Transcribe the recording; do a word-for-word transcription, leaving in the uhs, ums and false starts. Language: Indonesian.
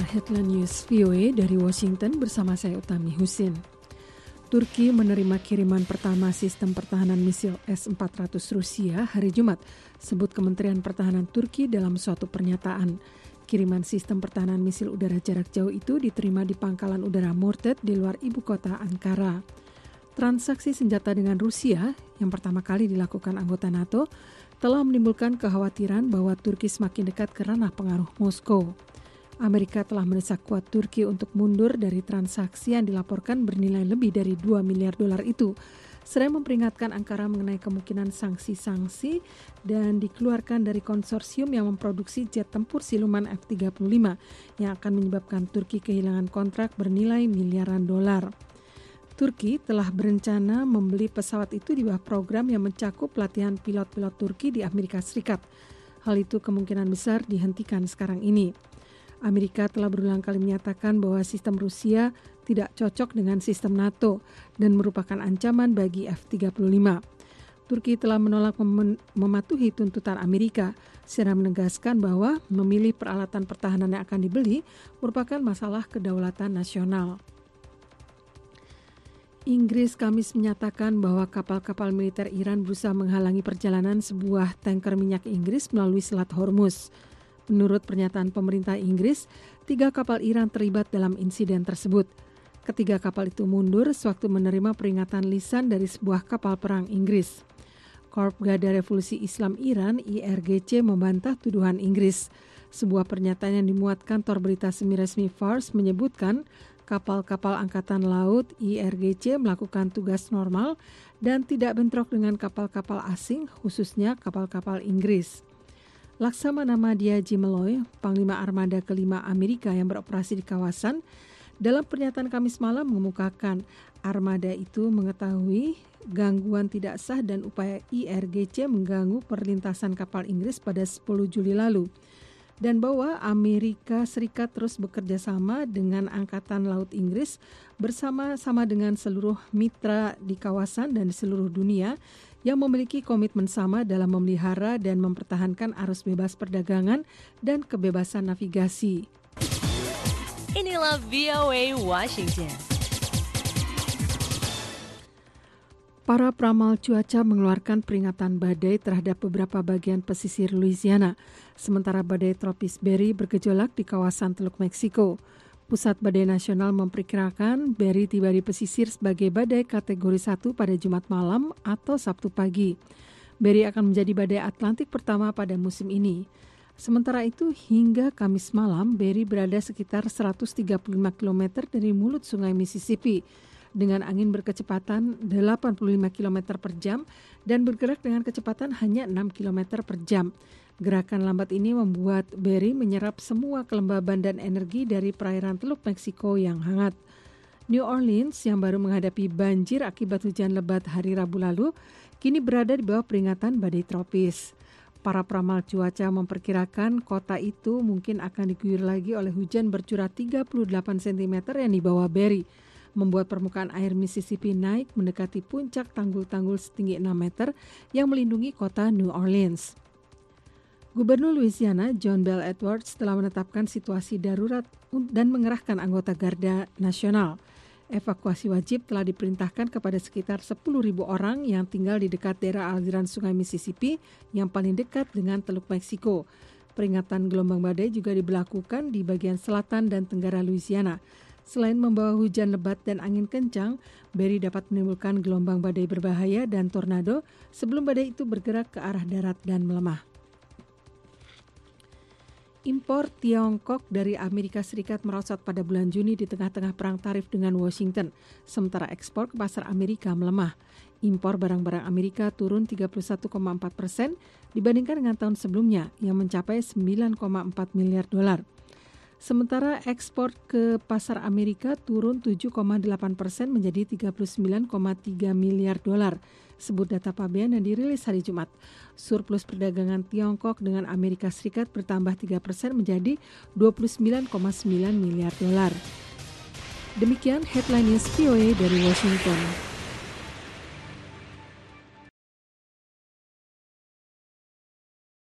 Headline News V O A dari Washington bersama saya Utami Husin. Turki menerima kiriman pertama sistem pertahanan misil S empat ratus Rusia hari Jumat, sebut Kementerian Pertahanan Turki dalam suatu pernyataan. Kiriman sistem pertahanan misil udara jarak jauh itu diterima di pangkalan udara Mortet di luar ibu kota Ankara. Transaksi senjata dengan Rusia, yang pertama kali dilakukan anggota NATO, telah menimbulkan kekhawatiran bahwa Turki semakin dekat ke ranah pengaruh Moskow. Amerika telah mendesak kuat Turki untuk mundur dari transaksi yang dilaporkan bernilai lebih dari dua miliar dolar itu, seraya memperingatkan Ankara mengenai kemungkinan sanksi-sanksi dan dikeluarkan dari konsorsium yang memproduksi jet tempur siluman F tiga puluh lima yang akan menyebabkan Turki kehilangan kontrak bernilai miliaran dolar. Turki telah berencana membeli pesawat itu di bawah program yang mencakup pelatihan pilot-pilot Turki di Amerika Serikat. Hal itu kemungkinan besar dihentikan sekarang ini. Amerika telah berulang kali menyatakan bahwa sistem Rusia tidak cocok dengan sistem NATO dan merupakan ancaman bagi F tiga puluh lima. Turki telah menolak mem- mematuhi tuntutan Amerika, serta menegaskan bahwa memilih peralatan pertahanan yang akan dibeli merupakan masalah kedaulatan nasional. Inggris Kamis menyatakan bahwa kapal-kapal militer Iran berusaha menghalangi perjalanan sebuah tanker minyak Inggris melalui Selat Hormuz. Menurut pernyataan pemerintah Inggris, tiga kapal Iran terlibat dalam insiden tersebut. Ketiga kapal itu mundur sewaktu menerima peringatan lisan dari sebuah kapal perang Inggris. Korps Garda Revolusi Islam Iran I R G C membantah tuduhan Inggris. Sebuah pernyataan yang dimuat kantor berita semi-resmi Fars menyebutkan kapal-kapal Angkatan Laut I R G C melakukan tugas normal dan tidak bentrok dengan kapal-kapal asing, khususnya kapal-kapal Inggris. Laksamana Madya Jimeloy, Panglima Armada kelima Amerika yang beroperasi di kawasan, dalam pernyataan Kamis malam mengemukakan armada itu mengetahui gangguan tidak sah dan upaya I R G C mengganggu perlintasan kapal Inggris pada sepuluh Juli lalu, dan bahwa Amerika Serikat terus bekerja sama dengan Angkatan Laut Inggris bersama-sama dengan seluruh mitra di kawasan dan di seluruh dunia yang memiliki komitmen sama dalam memelihara dan mempertahankan arus bebas perdagangan dan kebebasan navigasi. Inilah V O A Washington. Para peramal cuaca mengeluarkan peringatan badai terhadap beberapa bagian pesisir Louisiana, sementara badai tropis Barry bergejolak di kawasan Teluk Meksiko. Pusat Badai Nasional memperkirakan Barry tiba di pesisir sebagai badai kategori satu pada Jumat malam atau Sabtu pagi. Barry akan menjadi badai Atlantik pertama pada musim ini. Sementara itu, hingga Kamis malam, Barry berada sekitar seratus tiga puluh lima kilometer dari mulut Sungai Mississippi, dengan angin berkecepatan delapan puluh lima kilometer per jam dan bergerak dengan kecepatan hanya enam kilometer per jam. Gerakan lambat ini membuat Barry menyerap semua kelembaban dan energi dari perairan Teluk Meksiko yang hangat. New Orleans yang baru menghadapi banjir akibat hujan lebat hari Rabu lalu, kini berada di bawah peringatan badai tropis. Para peramal cuaca memperkirakan kota itu mungkin akan diguyur lagi oleh hujan bercurah tiga puluh delapan sentimeter yang dibawa Barry, membuat permukaan air Mississippi naik mendekati puncak tanggul-tanggul setinggi enam meter yang melindungi kota New Orleans. Gubernur Louisiana John Bel Edwards telah menetapkan situasi darurat dan mengerahkan anggota Garda Nasional. Evakuasi wajib telah diperintahkan kepada sekitar sepuluh ribu orang yang tinggal di dekat daerah aliran Sungai Mississippi yang paling dekat dengan Teluk Meksiko. Peringatan gelombang badai juga diberlakukan di bagian selatan dan tenggara Louisiana. Selain membawa hujan lebat dan angin kencang, Barry dapat menimbulkan gelombang badai berbahaya dan tornado sebelum badai itu bergerak ke arah darat dan melemah. Impor Tiongkok dari Amerika Serikat merosot pada bulan Juni di tengah-tengah perang tarif dengan Washington, sementara ekspor ke pasar Amerika melemah. Impor barang-barang Amerika turun tiga puluh satu koma empat persen dibandingkan dengan tahun sebelumnya yang mencapai sembilan koma empat miliar dolar. Sementara ekspor ke pasar Amerika turun tujuh koma delapan persen menjadi tiga puluh sembilan koma tiga miliar dolar, sebut data Pabean yang dirilis hari Jumat. Surplus perdagangan Tiongkok dengan Amerika Serikat bertambah tiga persen menjadi dua puluh sembilan koma sembilan miliar dolar. Demikian headline news V O A dari Washington.